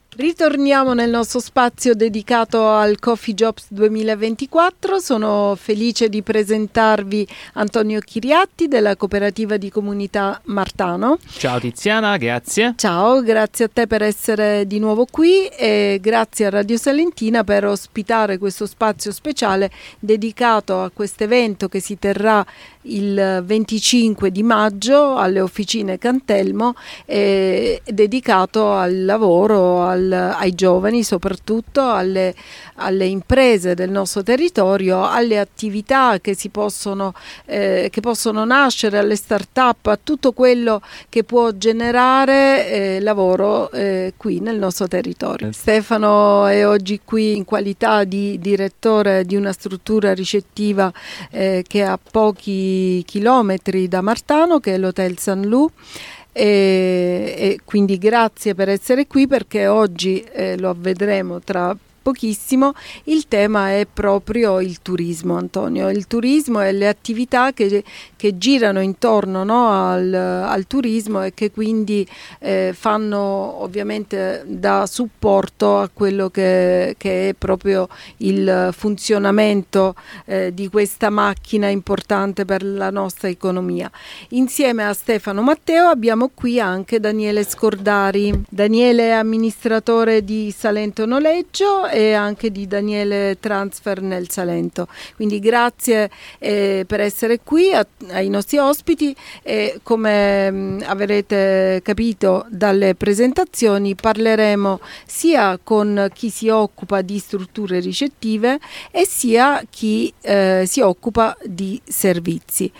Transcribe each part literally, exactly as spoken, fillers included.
Ritorniamo nel nostro spazio dedicato al Coffee Jobs duemilaventiquattro. Sono felice di presentarvi Antonio Chiriatti della Cooperativa di Comunità Martano. Ciao Tiziana, grazie. Ciao, grazie a te per essere di nuovo qui e grazie a Radio Salentina per ospitare questo spazio speciale dedicato a questo evento che si terrà il venticinque di maggio alle Officine Cantelmo, eh, dedicato al lavoro, al ai giovani, soprattutto alle, alle imprese del nostro territorio, alle attività che si possono, eh, che possono nascere, alle start-up, a tutto quello che può generare eh, lavoro eh, qui nel nostro territorio. Stefano è oggi qui in qualità di direttore di una struttura ricettiva eh, che è a pochi chilometri da Martano, che è l'Hotel San Lu. E, e quindi grazie per essere qui, perché oggi eh, lo vedremo tra pochissimo. Il tema è proprio il turismo, Antonio, il turismo e le attività che, che girano intorno, no, al, al turismo e che quindi eh, fanno ovviamente da supporto a quello che, che è proprio il funzionamento eh, di questa macchina importante per la nostra economia. Insieme a Stefano Matteo abbiamo qui anche Daniele Scordari. Daniele è amministratore di Salento Noleggio e anche di Daniele Transfer nel Salento. Quindi grazie eh, per essere qui a, ai nostri ospiti e come mh, avrete capito dalle presentazioni parleremo sia con chi si occupa di strutture ricettive e sia chi eh, si occupa di servizi.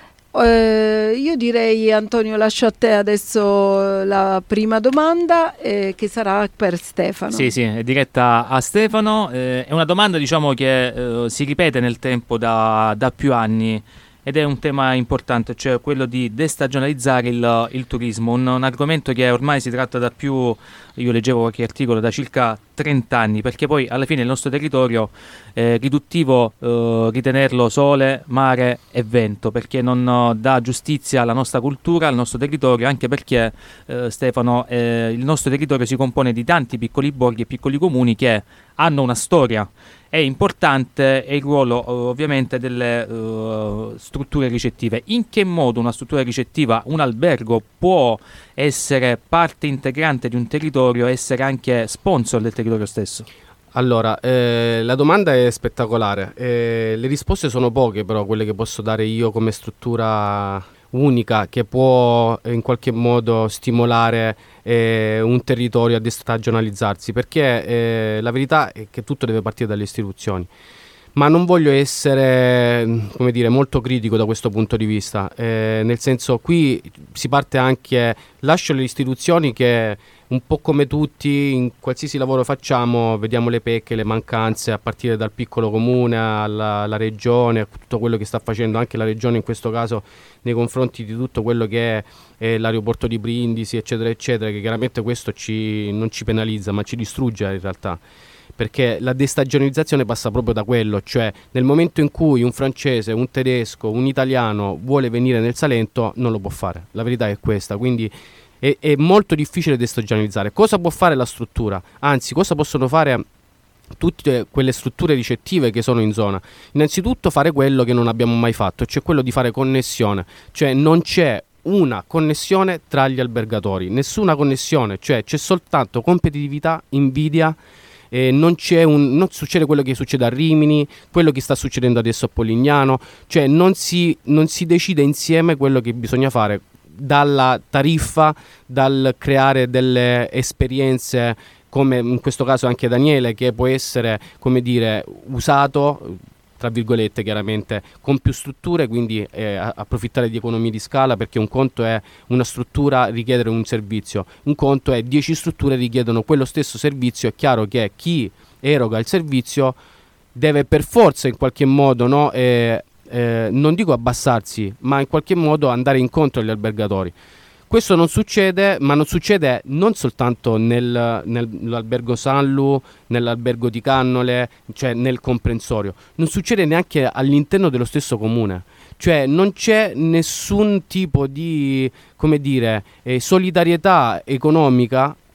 Uh, io direi, Antonio, lascio a te adesso la prima domanda eh, che sarà per Stefano. Sì, sì, è diretta a Stefano. Eh, è una domanda, diciamo, che eh, si ripete nel tempo da, da più anni ed è un tema importante, cioè quello di destagionalizzare il, il turismo, un, un argomento che ormai si tratta da più, io leggevo qualche articolo, da circa trenta anni, perché poi alla fine il nostro territorio è riduttivo eh, ritenerlo sole, mare e vento, perché non uh, dà giustizia alla nostra cultura, al nostro territorio, anche perché eh, Stefano, eh, il nostro territorio si compone di tanti piccoli borghi e piccoli comuni che hanno una storia. È importante è il ruolo ovviamente delle uh, strutture ricettive. In che modo una struttura ricettiva, un albergo, può essere parte integrante di un territorio, essere anche sponsor del territorio stesso? Allora, eh, la domanda è spettacolare. Eh, le risposte sono poche, però quelle che posso dare io come struttura unica che può eh, in qualche modo stimolare eh, un territorio a destagionalizzarsi, perché eh, la verità è che tutto deve partire dalle istituzioni. Ma non voglio essere, come dire, molto critico da questo punto di vista, eh, nel senso, qui si parte anche, lascio le istituzioni che un po' come tutti, in qualsiasi lavoro facciamo, vediamo le pecche, le mancanze, a partire dal piccolo comune alla, alla regione, tutto quello che sta facendo anche la regione in questo caso nei confronti di tutto quello che è eh, l'aeroporto di Brindisi, eccetera, eccetera, che chiaramente questo ci, non ci penalizza, ma ci distrugge in realtà. Perché la destagionalizzazione passa proprio da quello, cioè nel momento in cui un francese, un tedesco, un italiano vuole venire nel Salento non lo può fare, la verità è questa, quindi è, è molto difficile destagionalizzare. Cosa può fare la struttura? Anzi, cosa possono fare tutte quelle strutture ricettive che sono in zona? Innanzitutto fare quello che non abbiamo mai fatto, cioè quello di fare connessione, cioè non c'è una connessione tra gli albergatori, nessuna connessione, cioè c'è soltanto competitività, invidia. Eh, non, c'è un, non succede quello che succede a Rimini, quello che sta succedendo adesso a Polignano, cioè non si, non si decide insieme quello che bisogna fare, dalla tariffa, dal creare delle esperienze come in questo caso anche Daniele, che può essere, come dire, usato tra virgolette chiaramente con più strutture, quindi eh, approfittare di economie di scala, perché un conto è una struttura richiedere un servizio, un conto è dieci strutture richiedono quello stesso servizio. È chiaro che chi eroga il servizio deve per forza in qualche modo, no, eh, eh, non dico abbassarsi, ma in qualche modo andare incontro agli albergatori. Questo non succede, ma non succede non soltanto nel, nel, nell'albergo Sanlu, nell'albergo di Cannole, cioè nel comprensorio, non succede neanche all'interno dello stesso comune. Cioè non c'è nessun tipo di, come dire, eh, solidarietà economica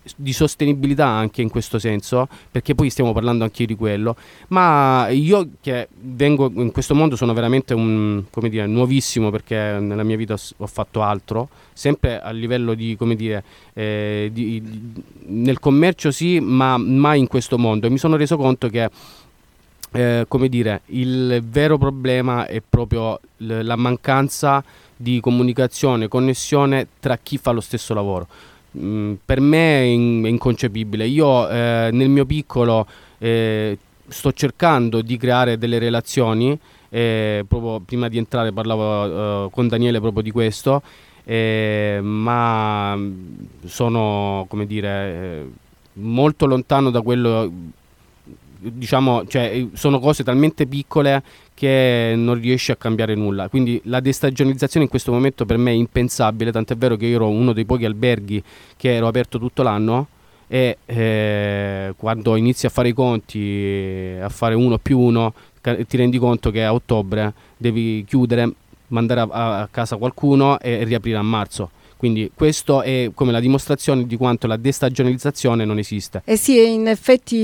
di sostenibilità anche in questo senso, perché poi stiamo parlando anche di quello. Ma io che vengo in questo mondo sono veramente un, come dire, nuovissimo, perché nella mia vita ho fatto altro, sempre a livello di, come dire, eh, di, di, nel commercio sì, ma mai in questo mondo, e mi sono reso conto che eh, come dire, il vero problema è proprio l- la mancanza di comunicazione, connessione tra chi fa lo stesso lavoro. Mm, per me è, in- è inconcepibile. Io eh, nel mio piccolo eh, sto cercando di creare delle relazioni, eh, proprio prima di entrare parlavo eh, con Daniele proprio di questo, eh, ma sono, come dire, eh, molto lontano da quello, diciamo, cioè sono cose talmente piccole che non riesci a cambiare nulla. Quindi la destagionalizzazione in questo momento per me è impensabile, tant'è vero che io ero uno dei pochi alberghi che ero aperto tutto l'anno, e eh, quando inizi a fare i conti, a fare uno più uno, ti rendi conto che a ottobre devi chiudere, mandare a, a casa qualcuno e riaprire a marzo. Quindi questo è come la dimostrazione di quanto la destagionalizzazione non esiste. Eh sì, in effetti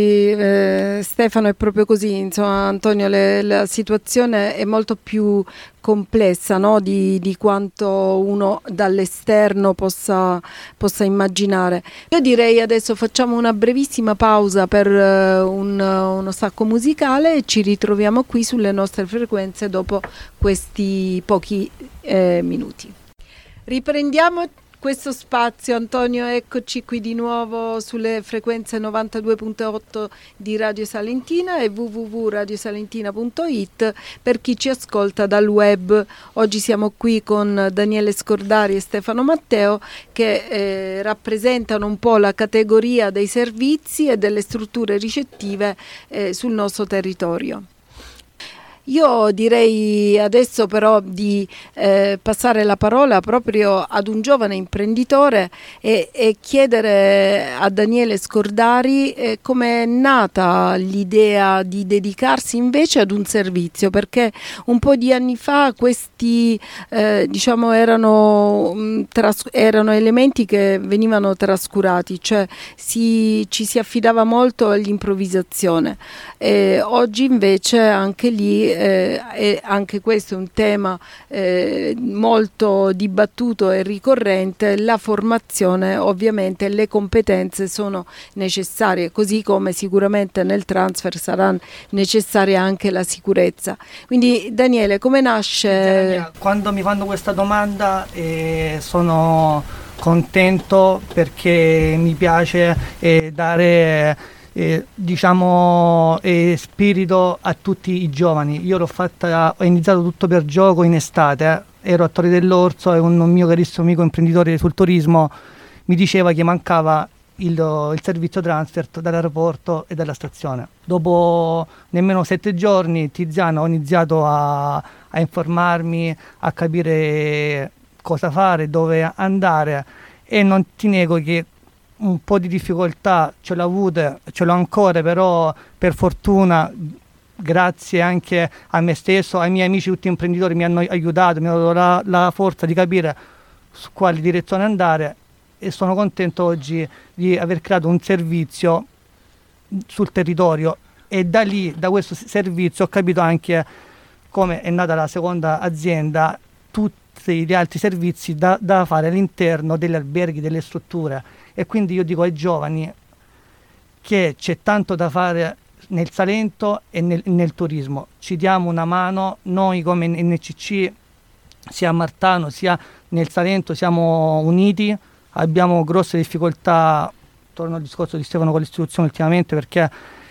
eh, Stefano, è proprio così, insomma Antonio, le, la situazione è molto più complessa, no? di, di quanto uno dall'esterno possa, possa immaginare. Io direi adesso facciamo una brevissima pausa per uh, un, uno stacco musicale e ci ritroviamo qui sulle nostre frequenze dopo questi pochi eh, minuti. Riprendiamo questo spazio, Antonio, eccoci qui di nuovo sulle frequenze novantadue virgola otto di Radio Salentina e w w w punto radio salentina punto i t per chi ci ascolta dal web. Oggi siamo qui con Daniele Scordari e Stefano Matteo, che eh, rappresentano un po' la categoria dei servizi e delle strutture ricettive eh, sul nostro territorio. Io direi adesso però di eh, passare la parola proprio ad un giovane imprenditore e, e chiedere a Daniele Scordari eh, come è nata l'idea di dedicarsi invece ad un servizio, perché un po' di anni fa questi eh, diciamo erano, mh, tras- erano elementi che venivano trascurati, cioè si, ci si affidava molto all'improvvisazione. E oggi invece anche lì Eh, e anche questo è un tema eh, molto dibattuto e ricorrente. La formazione, ovviamente, le competenze sono necessarie, così come sicuramente nel transfer sarà necessaria anche la sicurezza. Quindi Daniele, come nasce? Quando mi fanno questa domanda eh, sono contento, perché mi piace eh, dare Eh, diciamo eh, spirito a tutti i giovani. Io l'ho fatta, ho iniziato tutto per gioco in estate, eh. ero a Torre dell'Orso e un mio carissimo amico imprenditore sul turismo mi diceva che mancava il, il servizio transfer dall'aeroporto e dalla stazione. Dopo nemmeno sette giorni, Tiziano, ho iniziato a, a informarmi, a capire cosa fare, dove andare, e non ti nego che un po' di difficoltà ce l'ho avute, ce l'ho ancora, però per fortuna, grazie anche a me stesso, ai miei amici tutti imprenditori, mi hanno aiutato, mi hanno dato la, la forza di capire su quale direzione andare, e sono contento oggi di aver creato un servizio sul territorio, e da lì, da questo servizio, ho capito anche come è nata la seconda azienda, tutti gli altri servizi da, da fare all'interno degli alberghi, delle strutture. E quindi io dico ai giovani che c'è tanto da fare nel Salento e nel, nel turismo. Ci diamo una mano, noi come N C C, sia a Martano sia nel Salento, siamo uniti, abbiamo grosse difficoltà, torno al discorso di Stefano con l'istituzione ultimamente, perché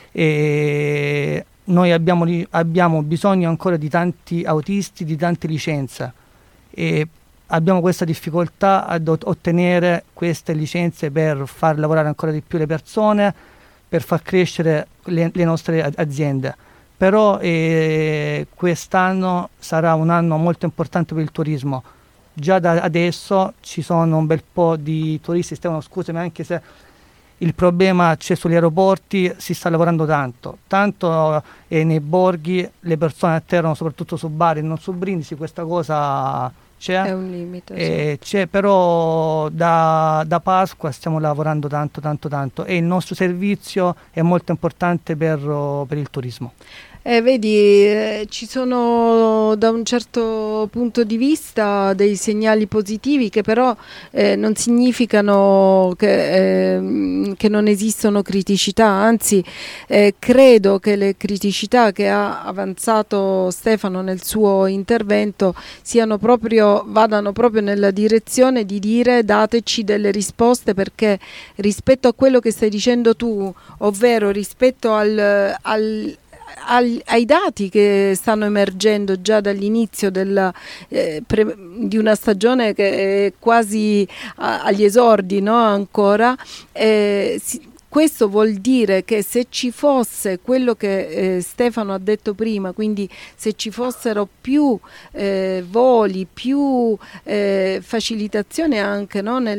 eh, noi abbiamo, abbiamo bisogno ancora di tanti autisti, di tante licenze, e abbiamo questa difficoltà ad ottenere queste licenze per far lavorare ancora di più le persone, per far crescere le, le nostre aziende. Però eh, quest'anno sarà un anno molto importante per il turismo. Già da adesso ci sono un bel po' di turisti. Stefano, scusami, anche se il problema c'è sugli aeroporti, si sta lavorando tanto. Tanto eh, nei borghi le persone atterrano soprattutto su Bari e non su Brindisi, questa cosa c'è, è un limite, eh, c'è, però da, da Pasqua stiamo lavorando tanto tanto tanto e il nostro servizio è molto importante per, per il turismo. Eh, vedi, eh, ci sono da un certo punto di vista dei segnali positivi che però eh, non significano che, eh, che non esistono criticità, anzi eh, credo che le criticità che ha avanzato Stefano nel suo intervento siano proprio, vadano proprio nella direzione di dire dateci delle risposte, perché rispetto a quello che stai dicendo tu, ovvero rispetto al, al Al, ai dati che stanno emergendo già dall'inizio della, eh, pre, di una stagione che è quasi a, agli esordi, no? Ancora eh, si, questo vuol dire che se ci fosse quello che eh, Stefano ha detto prima, quindi se ci fossero più eh, voli, più eh, facilitazione anche, no? nel,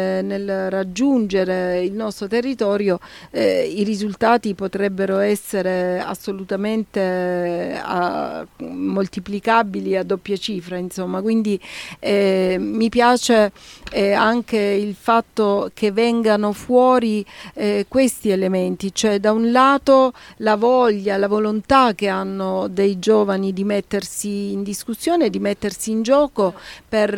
nel raggiungere il nostro territorio, eh, i risultati potrebbero essere assolutamente a, moltiplicabili a doppia cifra, insomma. Quindi eh, mi piace eh, anche il fatto che vengano fuori eh, questi elementi, cioè da un lato la voglia, la volontà che hanno dei giovani di mettersi in discussione, di mettersi in gioco per,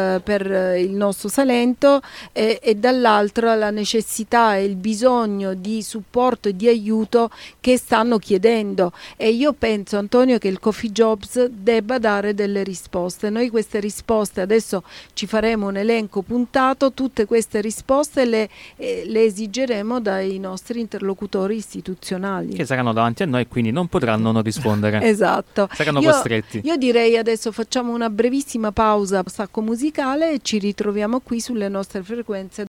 per il nostro Salento e, e dall'altro la necessità e il bisogno di supporto e di aiuto che stanno chiedendo, e io penso, Antonio, che il Coffee Jobs debba dare delle risposte. Noi queste risposte adesso ci faremo un elenco puntato, tutte queste risposte le, eh, le esigeremo dai nostri interlocutori istituzionali che saranno davanti a noi e quindi non potranno non rispondere. Esatto. Saranno io, costretti. Io direi adesso facciamo una brevissima pausa sacco musicale e ci ritroviamo qui sulle nostre frequenze.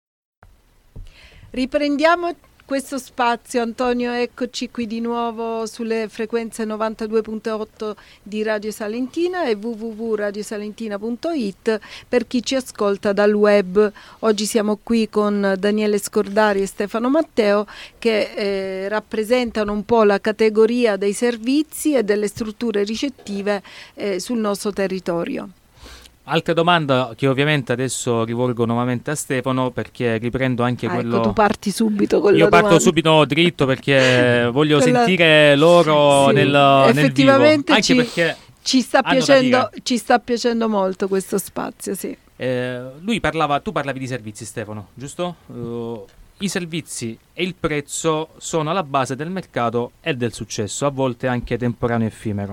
Riprendiamo questo spazio, Antonio, eccoci qui di nuovo sulle frequenze novantadue virgola otto di Radio Salentina e w w w punto radio salentina punto i t per chi ci ascolta dal web. Oggi siamo qui con Daniele Scordari e Stefano Matteo che eh, rappresentano un po' la categoria dei servizi e delle strutture ricettive eh, sul nostro territorio. Altra domanda che ovviamente adesso rivolgo nuovamente a Stefano, perché riprendo anche ah, quello... Ecco, tu parti subito con Io la parto domanda. subito dritto perché voglio Quella... sentire loro sì, nel, nel vivo. effettivamente Anche ci, perché ci, sta piacendo, ci sta piacendo molto questo spazio, sì. Eh, lui parlava, tu parlavi di servizi, Stefano, giusto? Uh, I servizi e il prezzo sono alla base del mercato e del successo, a volte anche temporaneo e effimero.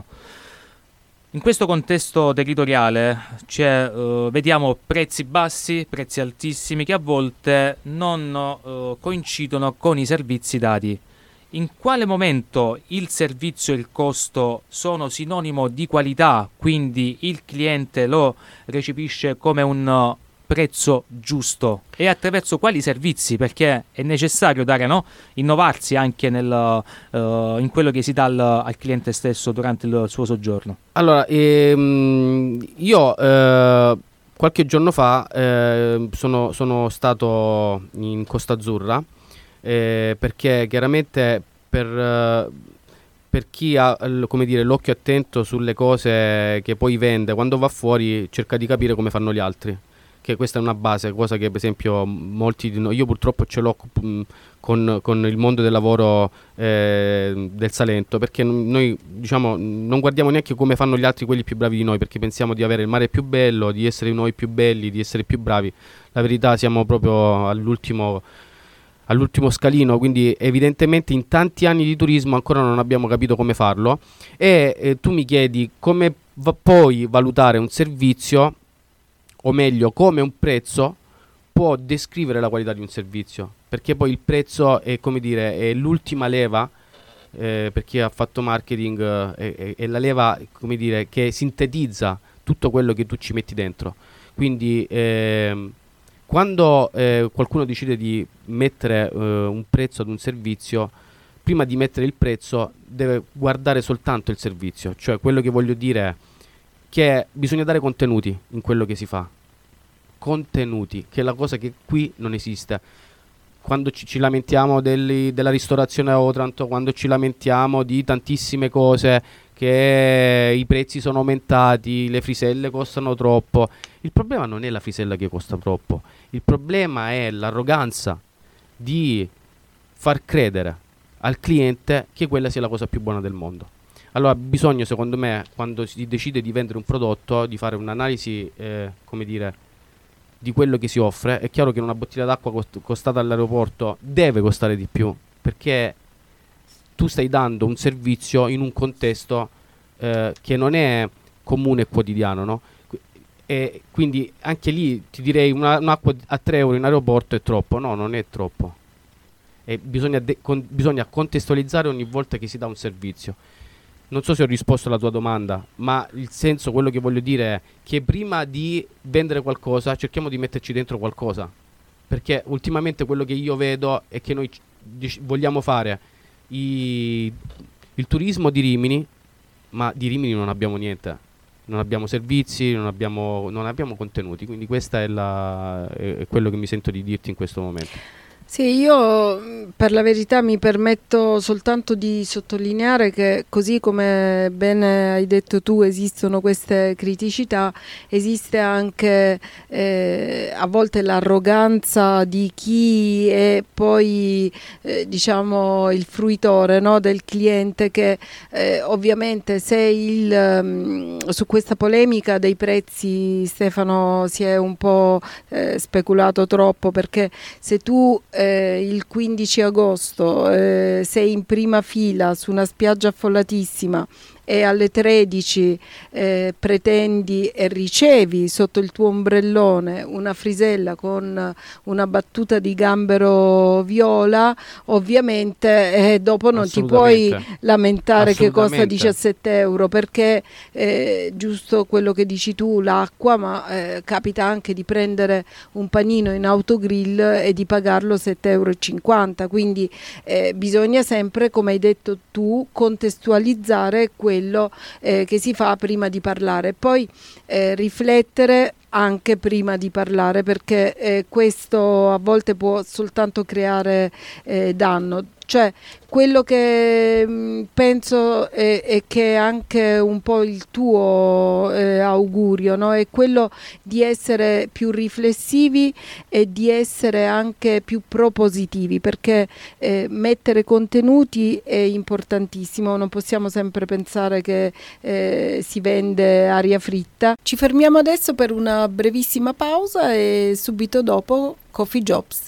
In questo contesto territoriale c'è, uh, vediamo prezzi bassi, prezzi altissimi che a volte non uh, coincidono con i servizi dati. In quale momento il servizio e il costo sono sinonimo di qualità, quindi il cliente lo recepisce come un uh, prezzo giusto, e attraverso quali servizi, perché è necessario dare, no? innovarsi anche nel, uh, in quello che si dà al, al cliente stesso durante il suo soggiorno. Allora, ehm, io eh, qualche giorno fa eh, sono, sono stato in Costa Azzurra eh, perché chiaramente per, eh, per chi ha come dire, l'occhio attento sulle cose che poi vende, quando va fuori cerca di capire come fanno gli altri. Che questa è una base, cosa che per esempio molti di noi, io purtroppo ce l'ho mh, con, con il mondo del lavoro eh, del Salento, perché noi diciamo non guardiamo neanche come fanno gli altri, quelli più bravi di noi, perché pensiamo di avere il mare più bello, di essere noi più belli, di essere più bravi. La verità siamo proprio all'ultimo, all'ultimo scalino, quindi evidentemente in tanti anni di turismo ancora non abbiamo capito come farlo e eh, tu mi chiedi come va- puoi valutare un servizio, o meglio come un prezzo può descrivere la qualità di un servizio, perché poi il prezzo è, come dire, è l'ultima leva eh, per chi ha fatto marketing, eh, è, è la leva, come dire, che sintetizza tutto quello che tu ci metti dentro. Quindi eh, quando eh, qualcuno decide di mettere eh, un prezzo ad un servizio, prima di mettere il prezzo deve guardare soltanto il servizio. Cioè, quello che voglio dire è che bisogna dare contenuti in quello che si fa, contenuti, che è la cosa che qui non esiste. quando ci, ci lamentiamo delle, della ristorazione a Otranto, quando ci lamentiamo di tantissime cose, che i prezzi sono aumentati, le friselle costano troppo, il problema non è la frisella che costa troppo, il problema è l'arroganza di far credere al cliente che quella sia la cosa più buona del mondo. Allora bisogna, secondo me, quando si decide di vendere un prodotto, di fare un'analisi, eh, come dire, di quello che si offre. È chiaro che una bottiglia d'acqua cost- costata all'aeroporto deve costare di più, perché tu stai dando un servizio in un contesto eh, che non è comune e quotidiano, no? Qu- e quindi anche lì ti direi una, un'acqua a tre euro in aeroporto è troppo. No, non è troppo. E bisogna, de- con- bisogna contestualizzare ogni volta che si dà un servizio. Non so se ho risposto alla tua domanda, ma il senso, quello che voglio dire è che prima di vendere qualcosa cerchiamo di metterci dentro qualcosa, perché ultimamente quello che io vedo è che noi c- vogliamo fare i- il turismo di Rimini, ma di Rimini non abbiamo niente, non abbiamo servizi, non abbiamo, non abbiamo contenuti, quindi questo è, la, è, è quello che mi sento di dirti in questo momento. Sì, io per la verità mi permetto soltanto di sottolineare che, così come bene hai detto tu, esistono queste criticità, esiste anche eh, a volte l'arroganza di chi è poi eh, diciamo il fruitore, no, del cliente, che eh, ovviamente se il, um, su questa polemica dei prezzi, Stefano, si è un po' eh, speculato troppo, perché se tu Eh, il quindici agosto eh, sei in prima fila su una spiaggia affollatissima e alle tredici eh, pretendi e ricevi sotto il tuo ombrellone una frisella con una battuta di gambero viola, ovviamente eh, dopo non ti puoi lamentare che costa diciassette euro, perché eh, giusto quello che dici tu, l'acqua, ma eh, capita anche di prendere un panino in autogrill e di pagarlo sette euro e cinquanta, quindi eh, bisogna sempre, come hai detto tu, contestualizzare quello quello eh, che si fa prima di parlare, poi eh, riflettere anche prima di parlare, perché eh, questo a volte può soltanto creare eh, danno. Cioè, quello che mh, penso è, è che anche un po' il tuo eh, augurio, no? È quello di essere più riflessivi e di essere anche più propositivi, perché eh, mettere contenuti è importantissimo, non possiamo sempre pensare che eh, si vende aria fritta. Ci fermiamo adesso per una brevissima pausa e subito dopo Coffee Jobs.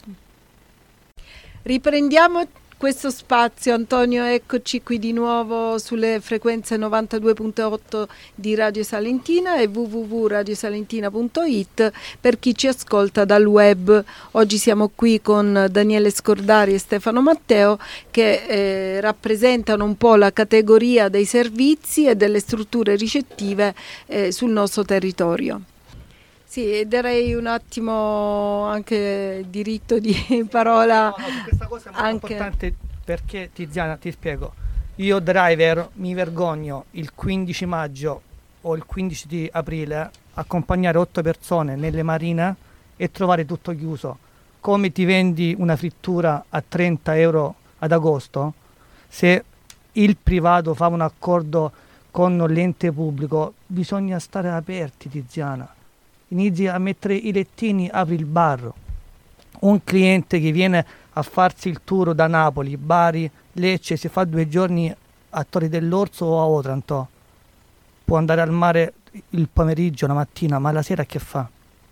Riprendiamo questo spazio, Antonio, eccoci qui di nuovo sulle frequenze novantadue virgola otto di Radio Salentina e w w w punto radio salentina punto i t per chi ci ascolta dal web. Oggi siamo qui con Daniele Scordari e Stefano Matteo, che eh, rappresentano un po' la categoria dei servizi e delle strutture ricettive eh, sul nostro territorio. Sì, darei un attimo anche diritto di parola. No, no, questa cosa è molto anche importante, perché Tiziana, ti spiego, io driver mi vergogno il quindici maggio o il quindici di aprile accompagnare otto persone nelle marine e trovare tutto chiuso. Come ti vendi una frittura a trenta euro ad agosto, se il privato fa un accordo con l'ente pubblico, bisogna stare aperti, Tiziana. Inizi a mettere i lettini, apri il bar. Un cliente che viene a farsi il tour da Napoli, Bari, Lecce, si fa due giorni a Torri dell'Orso o a Otranto, può andare al mare il pomeriggio, la mattina, ma la sera che fa?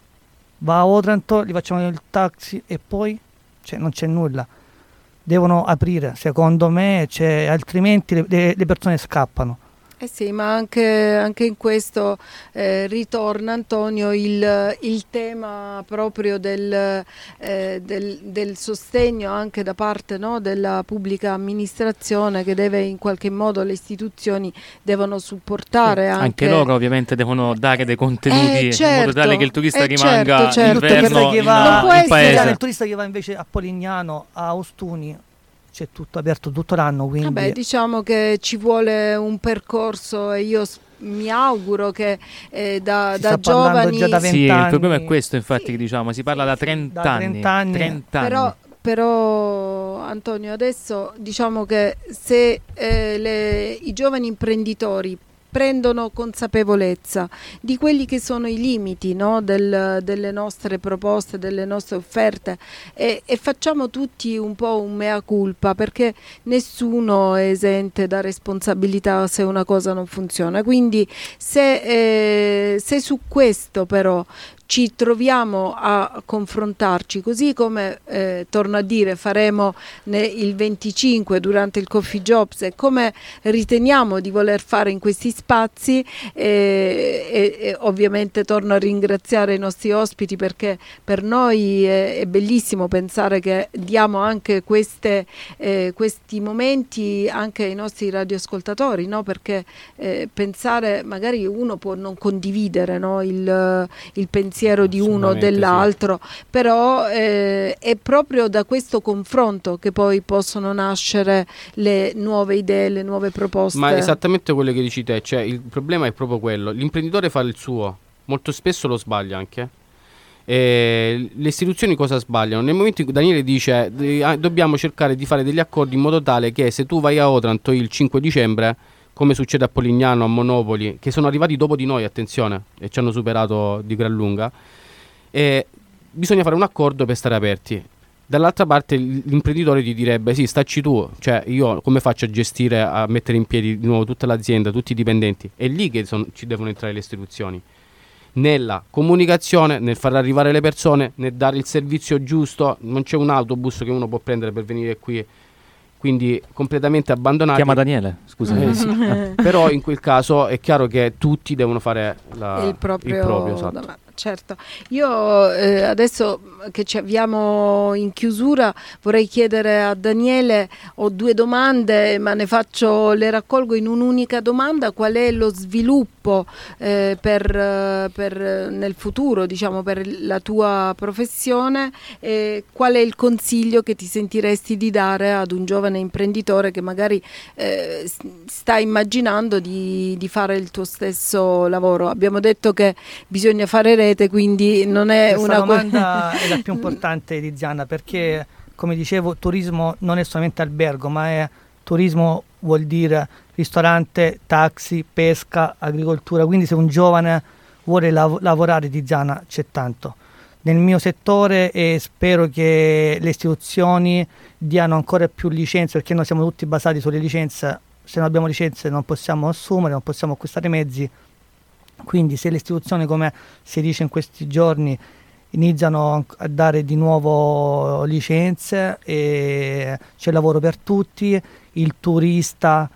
Va a Otranto, gli facciamo il taxi e poi cioè, non c'è nulla. Devono aprire, secondo me, cioè, altrimenti le, le persone scappano. Eh sì, ma anche, anche in questo eh, ritorna, Antonio, il, il tema proprio del, eh, del, del sostegno anche da parte, no, della pubblica amministrazione, che deve in qualche modo, le istituzioni devono supportare. Sì, anche, anche loro ovviamente devono dare dei contenuti eh, certo, in modo tale che il turista eh, rimanga certo, certo. inverno che in, va, in, in paese. Il turista che va invece a Polignano, a Ostuni, c'è tutto aperto tutto l'anno, quindi Vabbè, diciamo che ci vuole un percorso e io mi auguro che eh, da, da giovani già da sì, anni. Il problema è questo, infatti, sì, che diciamo, si parla sì, da trenta da anni, trenta anni. trenta anni. Però però Antonio, adesso diciamo che se eh, le, i giovani imprenditori prendono consapevolezza di quelli che sono i limiti, no, del, delle nostre proposte, delle nostre offerte e, e facciamo tutti un po' un mea culpa, perché nessuno è esente da responsabilità se una cosa non funziona. Quindi se, eh, se su questo però ci troviamo a confrontarci, così come eh, torno a dire faremo ne, il venticinque durante il Coffee Jobs, e come riteniamo di voler fare in questi spazi, e, e, e ovviamente torno a ringraziare i nostri ospiti, perché per noi è, è bellissimo pensare che diamo anche queste, eh, questi momenti anche ai nostri radioascoltatori, no? Perché eh, pensare, magari uno può non condividere, no? il, il pensiero di uno o dell'altro, sì. Però eh, è proprio da questo confronto che poi possono nascere le nuove idee, le nuove proposte. Ma è esattamente quello che dici te, cioè il problema è proprio quello, l'imprenditore fa il suo, molto spesso lo sbaglia anche. E le istituzioni cosa sbagliano? Nel momento in cui Daniele dice eh, dobbiamo cercare di fare degli accordi in modo tale che se tu vai a Otranto il cinque dicembre, come succede a Polignano, a Monopoli, che sono arrivati dopo di noi, attenzione, e ci hanno superato di gran lunga, e bisogna fare un accordo per stare aperti. Dall'altra parte l'imprenditore ti direbbe sì, stacci tu, cioè io come faccio a gestire, a mettere in piedi di nuovo tutta l'azienda, tutti i dipendenti? È lì che son, ci devono entrare le istituzioni, nella comunicazione, nel far arrivare le persone, nel dare il servizio giusto. Non c'è un autobus che uno può prendere per venire qui, quindi completamente abbandonati. Chiama Daniele, scusa. Eh, sì. Però in quel caso è chiaro che tutti devono fare la, il proprio, il proprio esatto. Certo, io eh, adesso che ci avviamo in chiusura vorrei chiedere a Daniele, ho due domande ma ne faccio, le raccolgo in un'unica domanda: qual è lo sviluppo eh, per, per nel futuro, diciamo, per la tua professione, e qual è il consiglio che ti sentiresti di dare ad un giovane imprenditore che magari eh, sta immaginando di, di fare il tuo stesso lavoro? Abbiamo detto che bisogna fare rete, quindi non è Questa una domanda è la più importante, Tiziana, perché come dicevo turismo non è solamente albergo, ma è turismo, vuol dire ristorante, taxi, pesca, agricoltura. Quindi se un giovane vuole lav- lavorare, Tiziana, c'è tanto nel mio settore, e spero che le istituzioni diano ancora più licenze, perché noi siamo tutti basati sulle licenze. Se non abbiamo licenze non possiamo assumere, non possiamo acquistare mezzi. Quindi se le istituzioni, come si dice in questi giorni, iniziano a dare di nuovo licenze, e c'è lavoro per tutti, il turista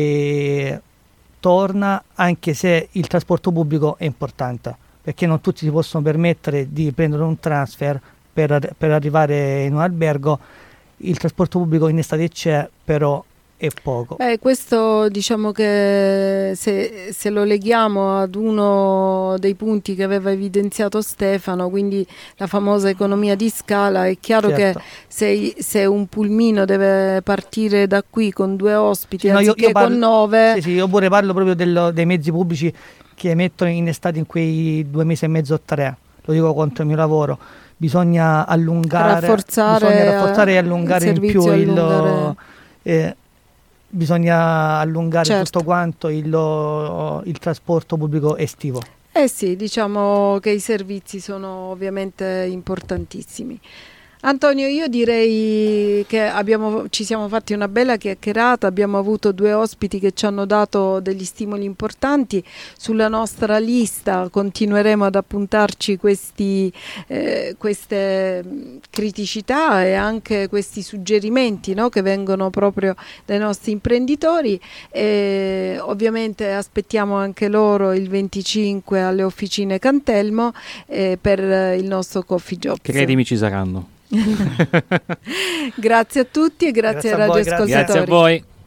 e torna, anche se il trasporto pubblico è importante, perché non tutti si possono permettere di prendere un transfer per, per arrivare in un albergo. Il trasporto pubblico in estate c'è, però è poco. Beh, questo diciamo che se, se lo leghiamo ad uno dei punti che aveva evidenziato Stefano, quindi la famosa economia di scala, è chiaro Certo. che se, se un pulmino deve partire da qui con due ospiti, Sì, no, io- anziché io parlo- con nove, Sì, sì, io pure parlo proprio dello- dei mezzi pubblici che emettono in estate, in quei due mesi e mezzo o tre, lo dico contro il mio lavoro. Bisogna allungare, Rafforzare, bisogna rafforzare e eh, allungare il in più servizio, il, allungare. eh, bisogna allungare Certo. tutto quanto il, lo- il trasporto pubblico estivo. Eh sì, diciamo che i servizi sono ovviamente importantissimi. Antonio, io direi che abbiamo, ci siamo fatti una bella chiacchierata, abbiamo avuto due ospiti che ci hanno dato degli stimoli importanti. Sulla nostra lista continueremo ad appuntarci questi, eh, queste criticità e anche questi suggerimenti, no, che vengono proprio dai nostri imprenditori, e ovviamente aspettiamo anche loro il venticinque alle Officine Cantelmo eh, per il nostro Coffee Jobs. Credimi, ci saranno. Grazie a tutti e grazie, Grazie ai a voi, radioascoltatori. Grazie a voi.